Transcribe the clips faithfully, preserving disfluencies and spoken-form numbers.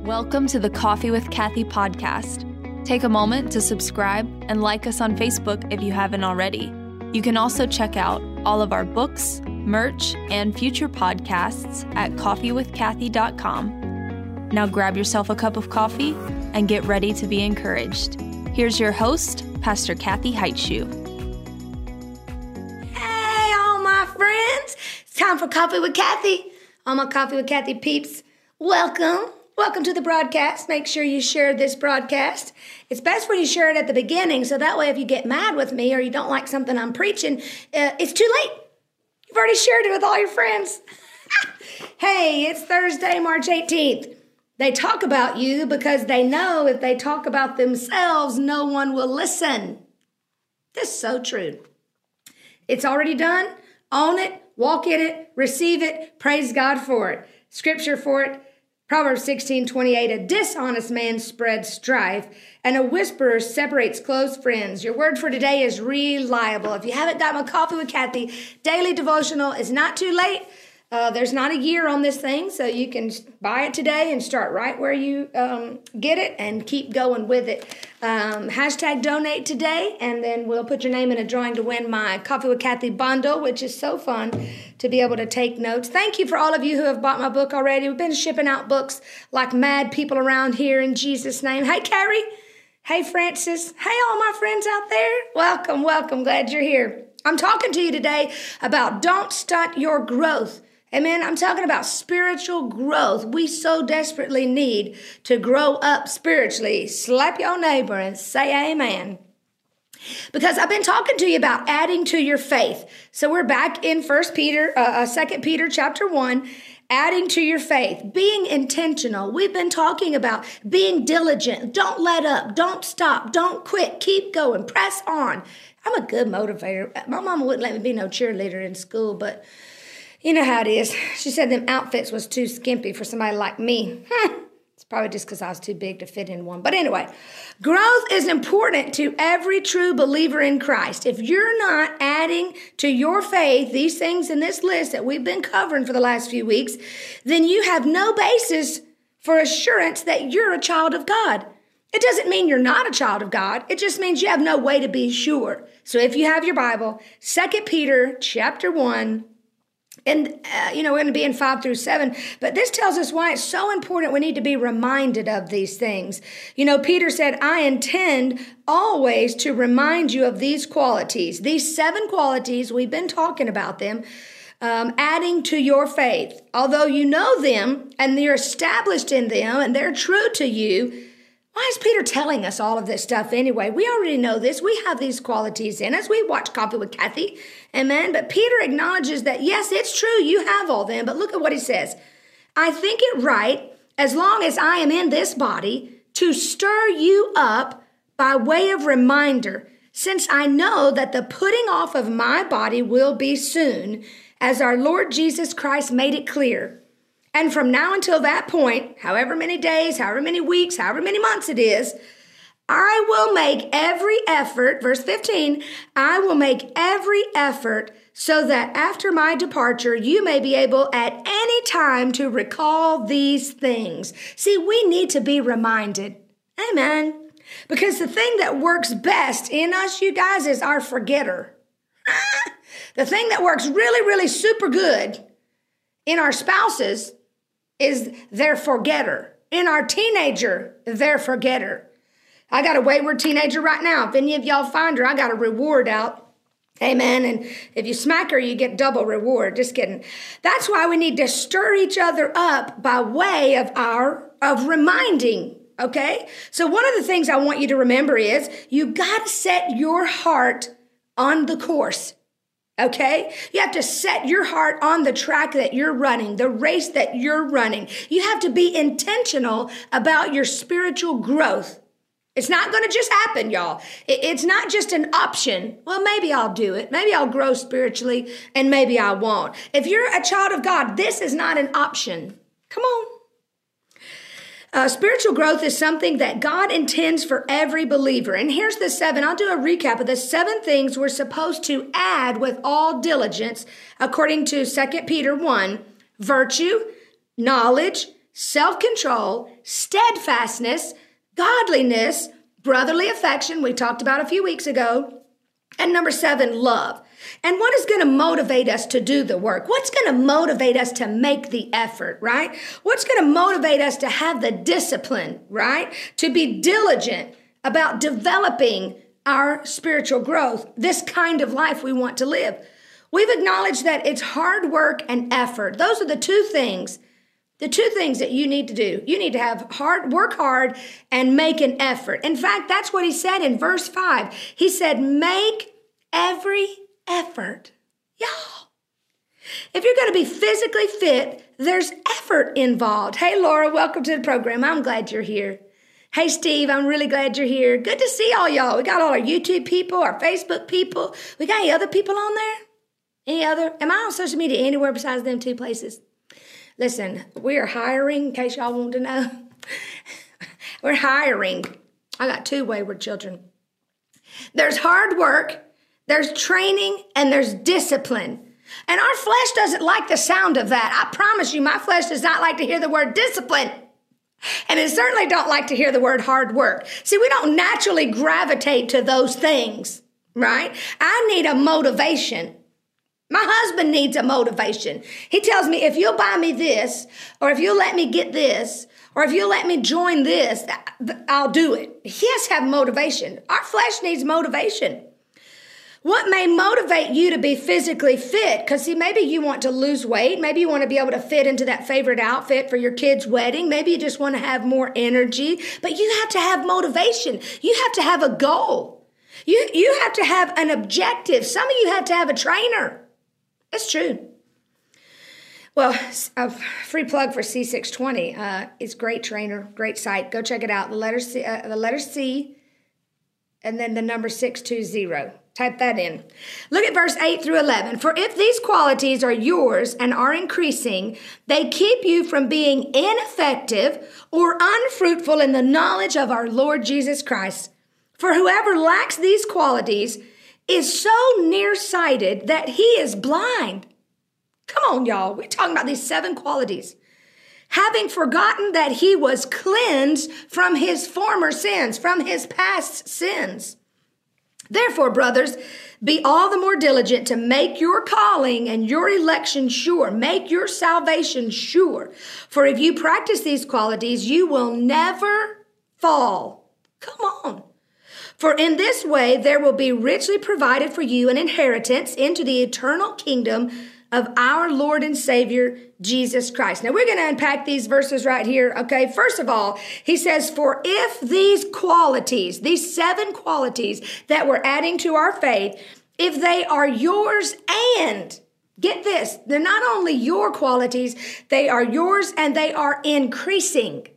Welcome to the Coffee with Kathy podcast. Take a moment to subscribe and like us on Facebook if you haven't already. You can also check out all of our books, merch, and future podcasts at coffee with kathy dot com. Now grab yourself a cup of coffee and get ready to be encouraged. Here's your host, Pastor Kathy Heitschuh. Hey, all my friends. It's time for Coffee with Kathy. All my Coffee with Kathy peeps, welcome. Welcome to the broadcast. Make sure you share this broadcast. It's best when you share it at the beginning, so that way if you get mad with me or you don't like something I'm preaching, uh, it's too late. You've already shared it with all your friends. Hey, it's Thursday, March eighteenth. They talk about you because they know if they talk about themselves, no one will listen. This is so true. It's already done. Own it, walk in it, receive it, praise God for it. Scripture for it. Proverbs sixteen twenty-eight, a dishonest man spreads strife, and a whisperer separates close friends. Your word for today is reliable. If you haven't got my Coffee with Kathy daily devotional, it's not too late. Uh, there's not a year on this thing, so you can buy it today and start right where you um, get it and keep going with it. Um, hashtag donate today, and then we'll put your name in a drawing to win my Coffee with Kathy bundle, which is so fun to be able to take notes. Thank you for all of you who have bought my book already. We've been shipping out books like mad people around here in Jesus' name. Hey, Carrie. Hey, Francis. Hey, all my friends out there. Welcome, welcome. Glad you're here. I'm talking to you today about don't stunt your growth. Amen. I'm talking about spiritual growth. We so desperately need to grow up spiritually. Slap your neighbor and say amen. Because I've been talking to you about adding to your faith. So we're back in First Peter, uh, Second Peter chapter one, adding to your faith, being intentional. We've been talking about being diligent. Don't let up. Don't stop. Don't quit. Keep going. Press on. I'm a good motivator. My mama wouldn't let me be no cheerleader in school, but you know how it is. She said them outfits was too skimpy for somebody like me. It's probably just because I was too big to fit in one. But anyway, growth is important to every true believer in Christ. If you're not adding to your faith these things in this list that we've been covering for the last few weeks, then you have no basis for assurance that you're a child of God. It doesn't mean you're not a child of God. It just means you have no way to be sure. So if you have your Bible, Second Peter chapter one, And, uh, you know, we're going to be in five through seven, but this tells us why it's so important we need to be reminded of these things. You know, Peter said, I intend always to remind you of these qualities, these seven qualities, we've been talking about them, um, adding to your faith. Although you know them and you're established in them and they're true to you, why is Peter telling us all of this stuff anyway? We already know this. We have these qualities in us. We watch Coffee with Kathy. Amen. But Peter acknowledges that, yes, it's true. You have all them. But look at what he says. I think it right, as long as I am in this body, to stir you up by way of reminder, since I know that the putting off of my body will be soon, as our Lord Jesus Christ made it clear. And from now until that point, however many days, however many weeks, however many months it is, I will make every effort, verse fifteen, I will make every effort so that after my departure, you may be able at any time to recall these things. See, we need to be reminded. Amen. Because the thing that works best in us, you guys, is our forgetter. The thing that works really, really super good in our spouses is their forgetter. In our teenager, their forgetter. I got a wayward teenager right now. If any of y'all find her, I got a reward out. Amen. And if you smack her, you get double reward. Just kidding. That's why we need to stir each other up by way of our, of reminding. Okay? So one of the things I want you to remember is you got to set your heart on the course. Okay? You have to set your heart on the track that you're running, the race that you're running. You have to be intentional about your spiritual growth. It's not going to just happen, y'all. It's not just an option. Well, maybe I'll do it. Maybe I'll grow spiritually, and maybe I won't. If you're a child of God, this is not an option. Come on. Uh, spiritual growth is something that God intends for every believer. And here's the seven. I'll do a recap of the seven things we're supposed to add with all diligence, according to Second Peter one. Virtue, knowledge, self-control, steadfastness, godliness, brotherly affection, we talked about a few weeks ago, and number seven, love. And what is going to motivate us to do the work? What's going to motivate us to make the effort, right? What's going to motivate us to have the discipline, right? To be diligent about developing our spiritual growth, this kind of life we want to live. We've acknowledged that it's hard work and effort. Those are the two things, the two things that you need to do. You need to have hard, work hard and make an effort. In fact, that's what he said in verse five. He said, make every effort. Y'all, if you're going to be physically fit, there's effort involved. Hey, Laura, welcome to the program. I'm glad you're here. Hey, Steve, I'm really glad you're here. Good to see all y'all. We got all our YouTube people, our Facebook people. We got any other people on there? Any other? Am I on social media anywhere besides them two places? Listen, we are hiring, in case y'all want to know. We're hiring. I got two wayward children. There's hard work, there's training, and there's discipline. And our flesh doesn't like the sound of that. I promise you, my flesh does not like to hear the word discipline. And it certainly don't like to hear the word hard work. See, we don't naturally gravitate to those things, right? I need a motivation. My husband needs a motivation. He tells me, if you'll buy me this, or if you'll let me get this, or if you'll let me join this, I'll do it. He has to have motivation. Our flesh needs motivation. What may motivate you to be physically fit? Because see, maybe you want to lose weight. Maybe you want to be able to fit into that favorite outfit for your kid's wedding. Maybe you just want to have more energy. But you have to have motivation. You have to have a goal. You, you have to have an objective. Some of you have to have a trainer. That's true. Well, a free plug for C six twenty. Uh, it's a great trainer, great site. Go check it out. The letter C, uh, the letter C, and then the number six two zero. Type that in. Look at verse eight through eleven. For if these qualities are yours and are increasing, they keep you from being ineffective or unfruitful in the knowledge of our Lord Jesus Christ. For whoever lacks these qualities is so nearsighted that he is blind. Come on, y'all. We're talking about these seven qualities. Having forgotten that he was cleansed from his former sins, from his past sins. Therefore, brothers, be all the more diligent to make your calling and your election sure. Make your salvation sure. For if you practice these qualities, you will never fall. Come on. For in this way, there will be richly provided for you an inheritance into the eternal kingdom of our Lord and Savior, Jesus Christ. Now, we're going to unpack these verses right here, okay? First of all, he says, for if these qualities, these seven qualities that we're adding to our faith, if they are yours and, get this, they're not only your qualities, they are yours and they are increasing.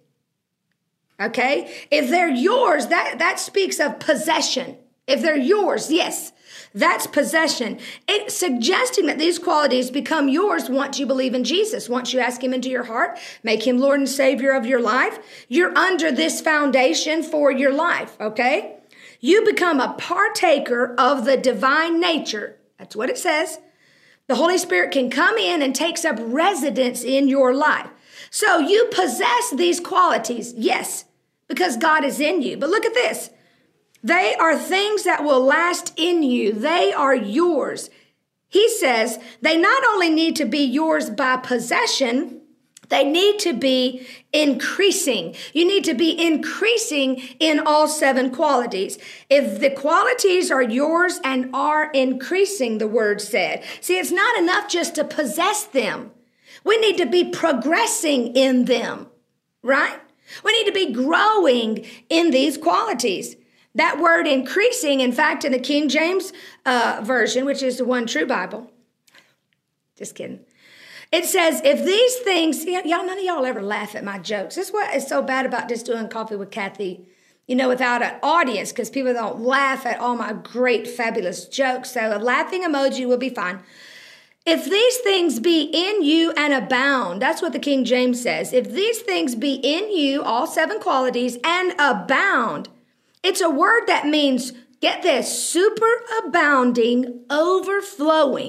Okay? If they're yours, that, that speaks of possession. If they're yours, yes, that's possession. It's suggesting that these qualities become yours once you believe in Jesus. Once you ask him into your heart, make him Lord and Savior of your life, you're under this foundation for your life, okay? You become a partaker of the divine nature. That's what it says. The Holy Spirit can come in and takes up residence in your life. So you possess these qualities, yes, because God is in you. But look at this. They are things that will last in you. They are yours. He says they not only need to be yours by possession, they need to be increasing. You need to be increasing in all seven qualities. If the qualities are yours and are increasing, the word said. See, it's not enough just to possess them. We need to be progressing in them, right? We need to be growing in these qualities. That word increasing, in fact, in the King James uh, Version, which is the one true Bible, just kidding. It says, if these things, y'all, none of y'all ever laugh at my jokes. This is what is so bad about just doing Coffee with Kathy, you know, without an audience, because people don't laugh at all my great, fabulous jokes. So a laughing emoji will be fine. If these things be in you and abound, that's what the King James says. If these things be in you, all seven qualities, and abound, it's a word that means, get this, super abounding, overflowing.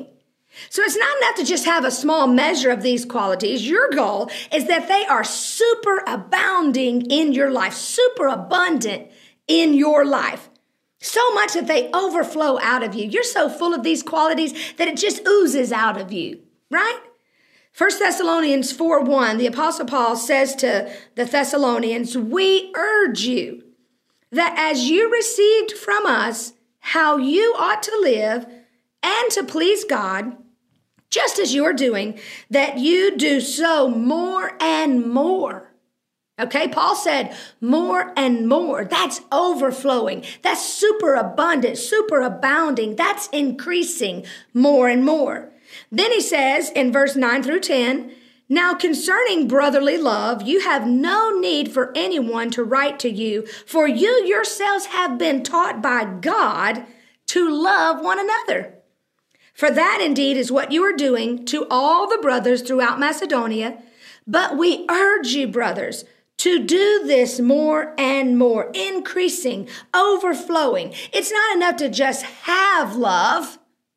So it's not enough to just have a small measure of these qualities. Your goal is that they are super abounding in your life, super abundant in your life. So much that they overflow out of you. You're so full of these qualities that it just oozes out of you, right? First Thessalonians four one, the Apostle Paul says to the Thessalonians, we urge you that as you received from us how you ought to live and to please God, just as you're doing, that you do so more and more. Okay, Paul said more and more. That's overflowing. That's super abundant, super abounding. That's increasing more and more. Then he says in verse nine through ten, now concerning brotherly love, you have no need for anyone to write to you, for you yourselves have been taught by God to love one another. For that indeed is what you are doing to all the brothers throughout Macedonia. But we urge you, brothers, to do this more and more, increasing, overflowing. It's not enough to just have love,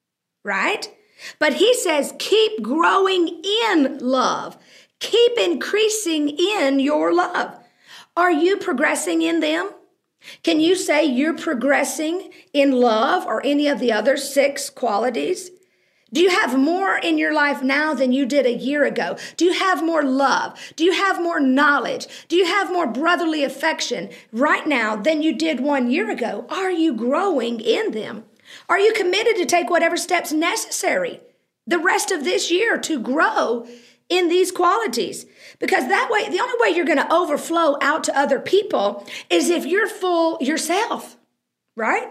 right? But he says, keep growing in love. Keep increasing in your love. Are you progressing in them? Can you say you're progressing in love or any of the other six qualities? Do you have more in your life now than you did a year ago? Do you have more love? Do you have more knowledge? Do you have more brotherly affection right now than you did one year ago? Are you growing in them? Are you committed to take whatever steps necessary the rest of this year to grow in these qualities? Because that way, the only way you're going to overflow out to other people is if you're full yourself, right?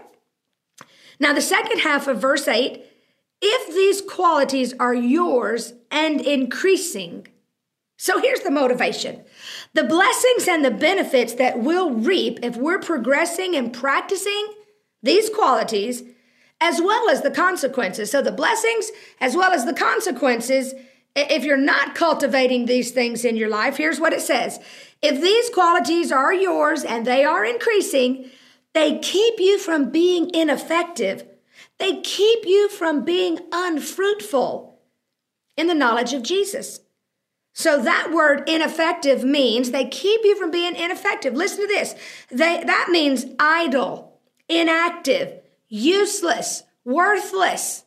Now, the second half of verse eight, if these qualities are yours and increasing. So here's the motivation. The blessings and the benefits that we'll reap if we're progressing and practicing these qualities, as well as the consequences. So the blessings as well as the consequences, if you're not cultivating these things in your life, here's what it says. If these qualities are yours and they are increasing, they keep you from being ineffective. They keep you from being unfruitful in the knowledge of Jesus. So that word ineffective means they keep you from being ineffective. Listen to this. They, that means idle, inactive, useless, worthless.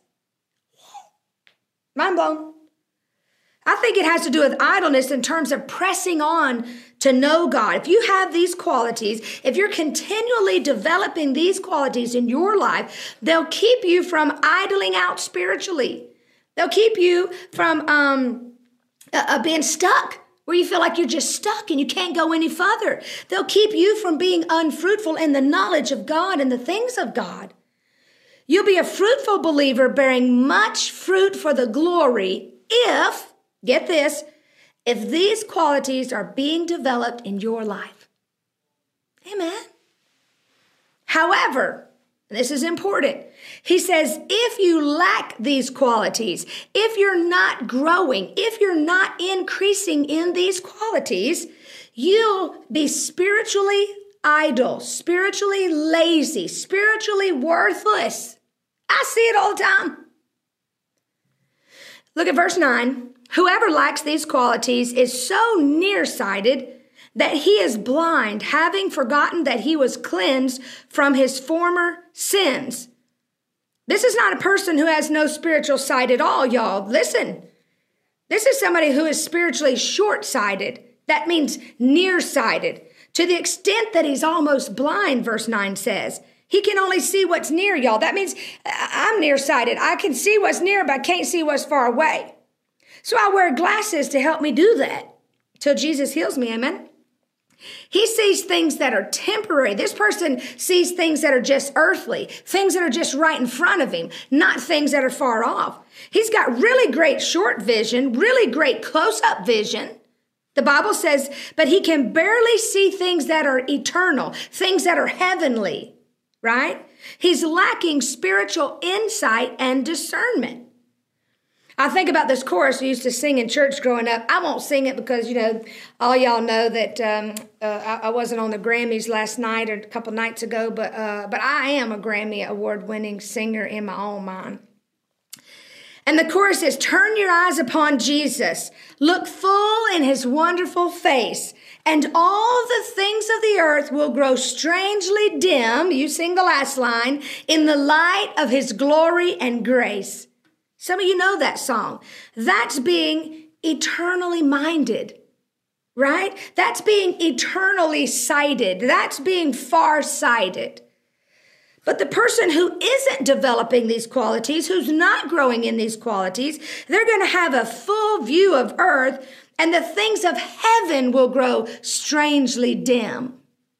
Mind blown. I think it has to do with idleness in terms of pressing on to know God. If you have these qualities, if you're continually developing these qualities in your life, they'll keep you from idling out spiritually. They'll keep you from um, uh, being stuck, where you feel like you're just stuck and you can't go any further. They'll keep you from being unfruitful in the knowledge of God and the things of God. You'll be a fruitful believer bearing much fruit for the glory if, get this, if these qualities are being developed in your life. Amen. However, this is important. He says, if you lack these qualities, if you're not growing, if you're not increasing in these qualities, you'll be spiritually idle, spiritually lazy, spiritually worthless. I see it all the time. Look at verse nine. Whoever lacks these qualities is so nearsighted that he is blind, having forgotten that he was cleansed from his former sins. This is not a person who has no spiritual sight at all, y'all. Listen, this is somebody who is spiritually short-sighted. That means nearsighted, to the extent that he's almost blind, verse nine says. He can only see what's near, y'all. That means I'm nearsighted. I can see what's near, but I can't see what's far away. So I wear glasses to help me do that till Jesus heals me, amen? He sees things that are temporary. This person sees things that are just earthly, things that are just right in front of him, not things that are far off. He's got really great short vision, really great close-up vision. The Bible says, but he can barely see things that are eternal, things that are heavenly, right? He's lacking spiritual insight and discernment. I think about this chorus we used to sing in church growing up. I won't sing it because, you know, all y'all know that um, uh, I, I wasn't on the Grammys last night or a couple nights ago, but uh, but I am a Grammy award-winning singer in my own mind. And the chorus is, turn your eyes upon Jesus, look full in his wonderful face, and all the things of the earth will grow strangely dim, you sing the last line, in the light of his glory and grace. Some of you know that song. That's being eternally minded, right? That's being eternally sighted. That's being far-sighted. But the person who isn't developing these qualities, who's not growing in these qualities, they're going to have a full view of earth, and the things of heaven will grow strangely dim.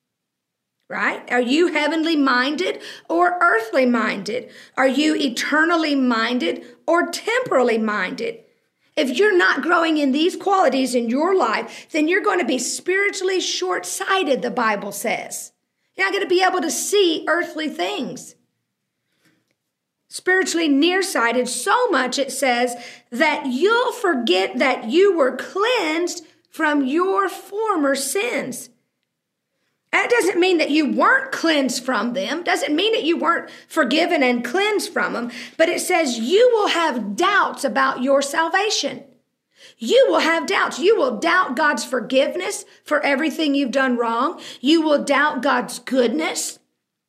Right? Are you heavenly minded or earthly minded? Are you eternally minded or temporally minded? If you're not growing in these qualities in your life, then you're going to be spiritually short-sighted, the Bible says. You're not going to be able to see earthly things. Spiritually nearsighted, so much it says that you'll forget that you were cleansed from your former sins. That doesn't mean that you weren't cleansed from them. Doesn't mean that you weren't forgiven and cleansed from them. But it says you will have doubts about your salvation. You will have doubts. You will doubt God's forgiveness for everything you've done wrong. You will doubt God's goodness.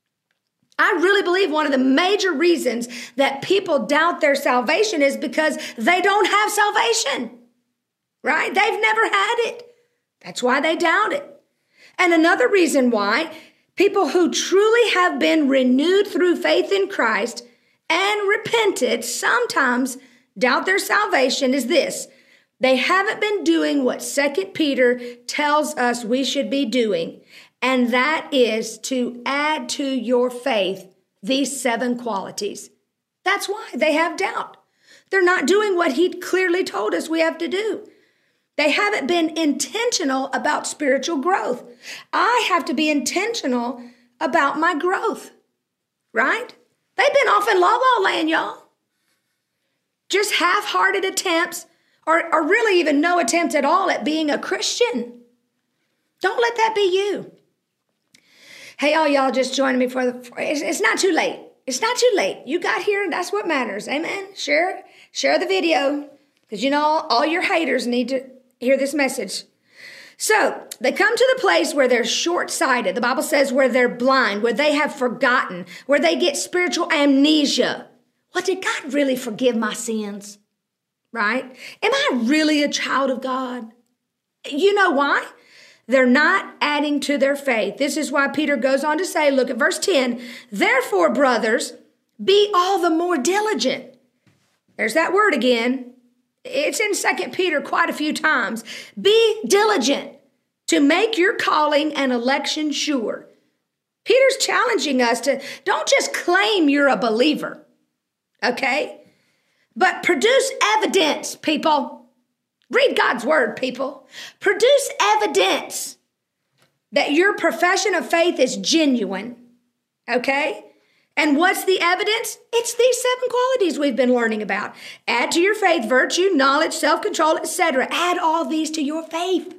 I really believe one of the major reasons that people doubt their salvation is because they don't have salvation, right? They've never had it. That's why they doubt it. And another reason why people who truly have been renewed through faith in Christ and repented sometimes doubt their salvation is this. They haven't been doing what Second Peter tells us we should be doing, and that is to add to your faith these seven qualities. That's why they have doubt. They're not doing what he clearly told us we have to do. They haven't been intentional about spiritual growth. I have to be intentional about my growth, right? They've been off in La La Land, y'all. Just half-hearted attempts, or, or really even no attempt at all at being a Christian. Don't let that be you. Hey, all y'all just joining me for the, for, it's, it's not too late. It's not too late. You got here, and that's what matters. Amen. Share, share the video, because you know all, all your haters need to hear this message. So they come to the place where they're short-sighted. The Bible says where they're blind, where they have forgotten, where they get spiritual amnesia. Well, did God really forgive my sins? Right? Am I really a child of God? You know why? They're not adding to their faith. This is why Peter goes on to say, look at verse ten, therefore, brothers, be all the more diligent. There's that word again. It's in Second Peter quite a few times. Be diligent to make your calling and election sure. Peter's challenging us to don't just claim you're a believer, okay? But produce evidence, people. Read God's word, people. Produce evidence that your profession of faith is genuine, okay? And what's the evidence? It's these seven qualities we've been learning about. Add to your faith virtue, knowledge, self-control, et cetera. Add all these to your faith.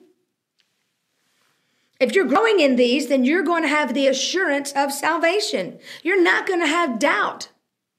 If you're growing in these, then you're going to have the assurance of salvation. You're not going to have doubt.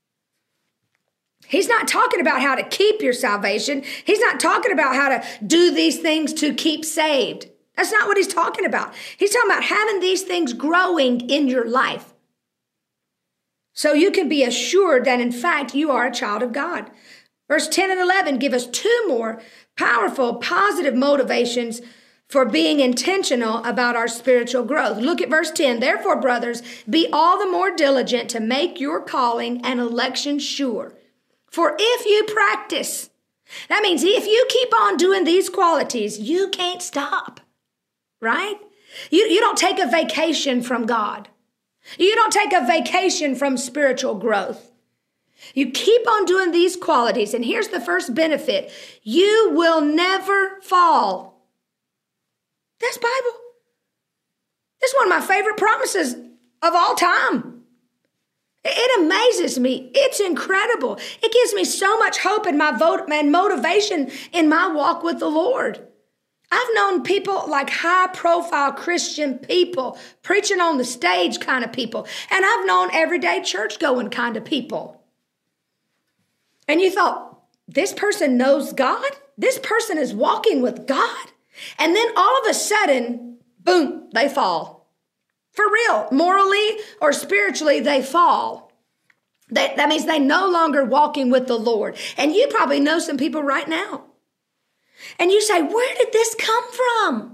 He's not talking about how to keep your salvation. He's not talking about how to do these things to keep saved. That's not what he's talking about. He's talking about having these things growing in your life. So you can be assured that, in fact, you are a child of God. Verse ten and eleven give us two more powerful, positive motivations for being intentional about our spiritual growth. Look at verse ten. Therefore, brothers, be all the more diligent to make your calling and election sure. For if you practice, that means if you keep on doing these qualities, you can't stop, right? You, you don't take a vacation from God. You don't take a vacation from spiritual growth. You keep on doing these qualities, and here's the first benefit. You will never fall. That's Bible. That's one of my favorite promises of all time. It amazes me. It's incredible. It gives me so much hope and my vote and motivation in my walk with the Lord. I've known people like high-profile Christian people, preaching on the stage kind of people, and I've known everyday church-going kind of people. And you thought, this person knows God. This person is walking with God. And then all of a sudden, boom, they fall. For real, morally or spiritually, they fall. That, that means they no longer walking with the Lord. And you probably know some people right now. And you say, where did this come from?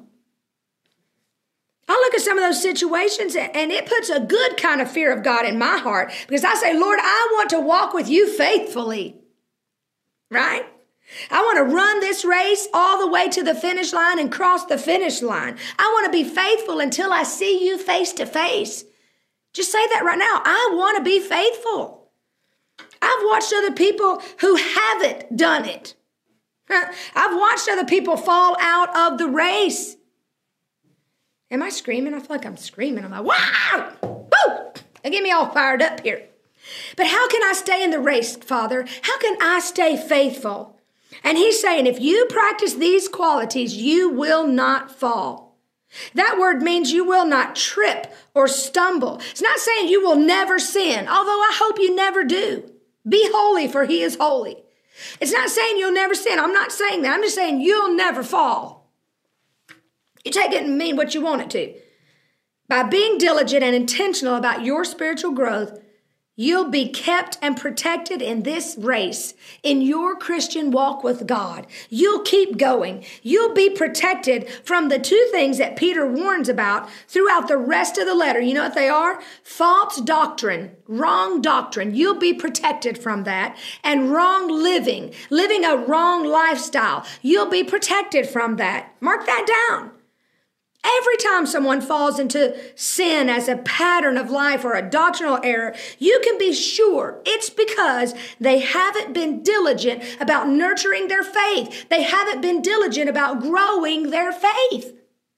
I look at some of those situations and it puts a good kind of fear of God in my heart because I say, Lord, I want to walk with you faithfully, right? I want to run this race all the way to the finish line and cross the finish line. I want to be faithful until I see you face to face. Just say that right now. I want to be faithful. I've watched other people who haven't done it. I've watched other people fall out of the race. Am I screaming? I feel like I'm screaming. I'm like, wow! Woo! They get me all fired up here. But how can I stay in the race, Father? How can I stay faithful? And he's saying, if you practice these qualities, you will not fall. That word means you will not trip or stumble. It's not saying you will never sin, although I hope you never do. Be holy, for he is holy. It's not saying you'll never sin. I'm not saying that. I'm just saying you'll never fall. You take it and mean what you want it to. By being diligent and intentional about your spiritual growth, you'll be kept and protected in this race, in your Christian walk with God. You'll keep going. You'll be protected from the two things that Peter warns about throughout the rest of the letter. You know what they are? False doctrine, wrong doctrine. You'll be protected from that. And wrong living, living a wrong lifestyle. You'll be protected from that. Mark that down. Every time someone falls into sin as a pattern of life or a doctrinal error, you can be sure it's because they haven't been diligent about nurturing their faith. They haven't been diligent about growing their faith.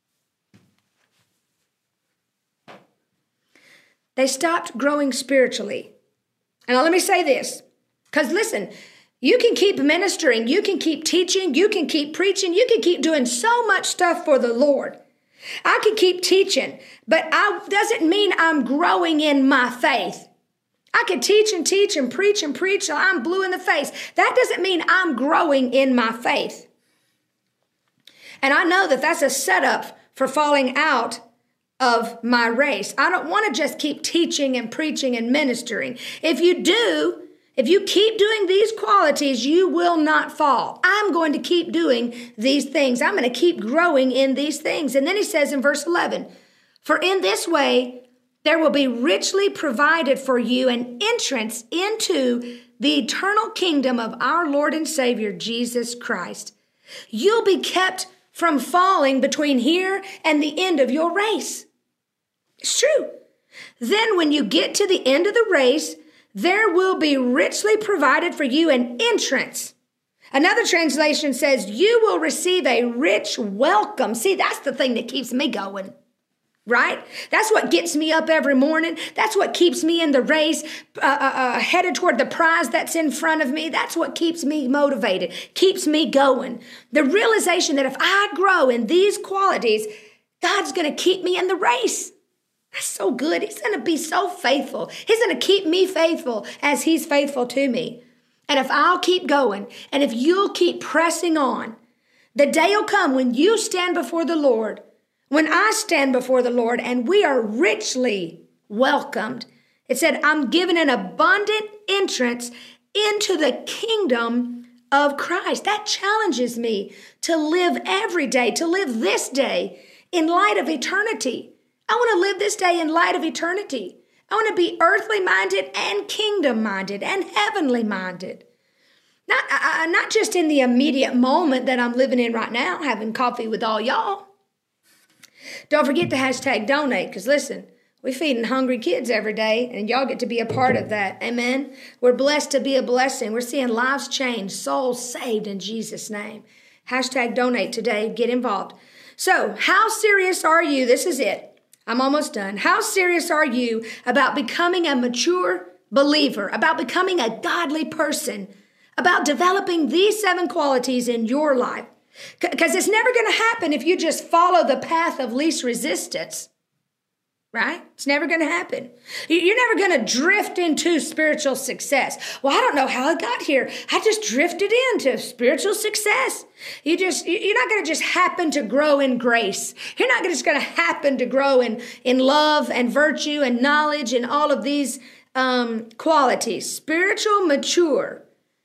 They stopped growing spiritually. And now let me say this, because listen, you can keep ministering, you can keep teaching, you can keep preaching, you can keep doing so much stuff for the Lord. I can keep teaching, but I doesn't mean I'm growing in my faith. I can teach and teach and preach and preach till I'm blue in the face. That doesn't mean I'm growing in my faith. And I know that that's a setup for falling out of my race. I don't want to just keep teaching and preaching and ministering. If you do, if you keep doing these qualities, you will not fall. I'm going to keep doing these things. I'm going to keep growing in these things. And then he says in verse eleven, for in this way, there will be richly provided for you an entrance into the eternal kingdom of our Lord and Savior, Jesus Christ. You'll be kept from falling between here and the end of your race. It's true. Then when you get to the end of the race, there will be richly provided for you an entrance. Another translation says you will receive a rich welcome. See, that's the thing that keeps me going, right? That's what gets me up every morning. That's what keeps me in the race, uh, uh, uh, headed toward the prize that's in front of me. That's what keeps me motivated, keeps me going. The realization that if I grow in these qualities, God's going to keep me in the race. That's so good. He's going to be so faithful. He's going to keep me faithful as he's faithful to me. And if I'll keep going, and if you'll keep pressing on, the day will come when you stand before the Lord, when I stand before the Lord, and we are richly welcomed. It said, I'm given an abundant entrance into the kingdom of Christ. That challenges me to live every day, to live this day in light of eternity. I want to live this day in light of eternity. I want to be earthly minded and kingdom minded and heavenly minded. Not, uh, not just in the immediate moment that I'm living in right now, having coffee with all y'all. Don't forget to hashtag donate, because listen, we're feeding hungry kids every day, and y'all get to be a part of that. Amen. We're blessed to be a blessing. We're seeing lives changed, souls saved in Jesus' name. Hashtag donate today. Get involved. So, how serious are you? This is it. I'm almost done. How serious are you about becoming a mature believer, about becoming a godly person, about developing these seven qualities in your life? Because it's never going to happen if you just follow the path of least resistance. right? It's never going to happen. You're never going to drift into spiritual success. Well, I don't know how I got here. I just drifted into spiritual success. You just, you're not going to just happen to grow in grace. You're not just going to happen to grow in, in love and virtue and knowledge and all of these um, qualities. Spiritual mature.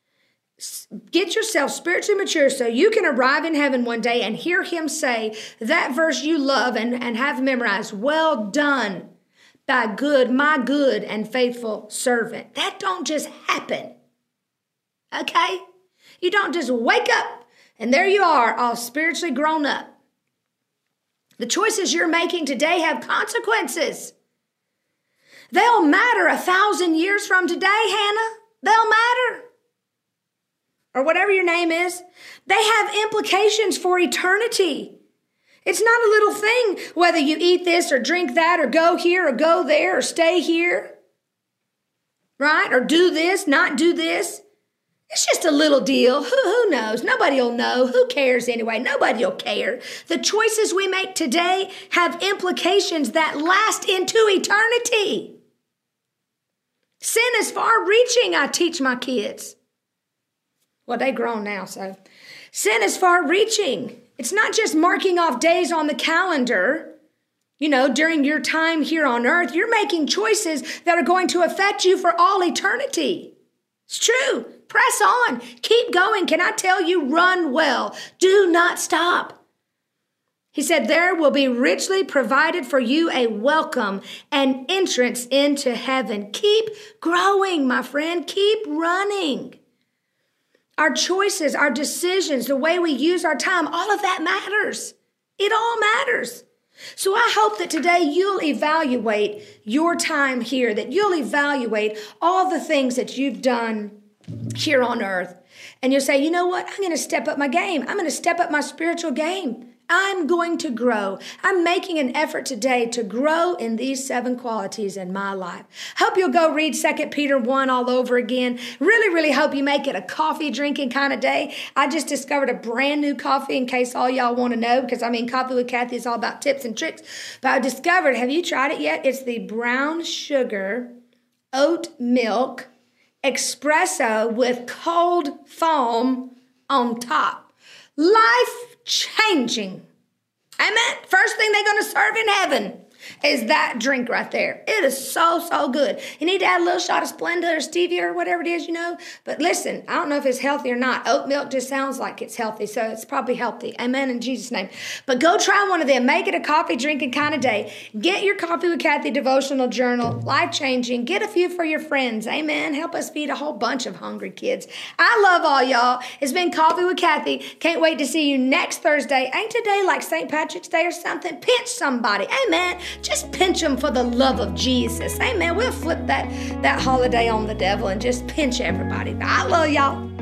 Get yourself spiritually mature so you can arrive in heaven one day and hear him say that verse you love and, and have memorized. Well done, thy good, my good and faithful servant. That don't just happen. Okay? You don't just wake up and there you are, all spiritually grown up. The choices you're making today have consequences. They'll matter a thousand years from today, Hannah. They'll matter. Or whatever your name is, they have implications for eternity. It's not a little thing whether you eat this or drink that or go here or go there or stay here, right? Or do this, not do this. It's just a little deal. Who, who knows? Nobody will know. Who cares anyway? Nobody will care. The choices we make today have implications that last into eternity. Sin is far-reaching, I teach my kids. Well, they've grown now, so. Sin is far-reaching. It's not just marking off days on the calendar. You know, during your time here on earth, you're making choices that are going to affect you for all eternity. It's true. Press on. Keep going. Can I tell you, run well. Do not stop. He said, there will be richly provided for you a welcome and entrance into heaven. Keep growing, my friend. Keep running. Our choices, our decisions, the way we use our time, all of that matters. It all matters. So I hope that today you'll evaluate your time here, that you'll evaluate all the things that you've done here on earth. And you'll say, you know what? I'm going to step up my game. I'm going to step up my spiritual game. I'm going to grow. I'm making an effort today to grow in these seven qualities in my life. Hope you'll go read Second Peter one all over again. Really, really hope you make it a coffee drinking kind of day. I just discovered a brand new coffee in case all y'all want to know, because I mean, Coffee with Kathy is all about tips and tricks. But I discovered, have you tried it yet? It's the brown sugar oat milk espresso with cold foam on top. Life changing. Amen. First thing they're going to serve in heaven is that drink right there. It is so, so good. You need to add a little shot of Splenda or stevia or whatever it is, you know. But listen, I don't know if it's healthy or not. Oat milk just sounds like it's healthy, so it's probably healthy. Amen, in Jesus' name. But go try one of them. Make it a coffee drinking kind of day. Get your Coffee with Kathy devotional journal. Life-changing. Get a few for your friends. Amen. Help us feed a whole bunch of hungry kids. I love all y'all. It's been Coffee with Kathy. Can't wait to see you next Thursday. Ain't today like Saint Patrick's Day or something? Pinch somebody. Amen. Just pinch them for the love of Jesus. Amen. We'll flip that, that holiday on the devil and just pinch everybody. I love y'all.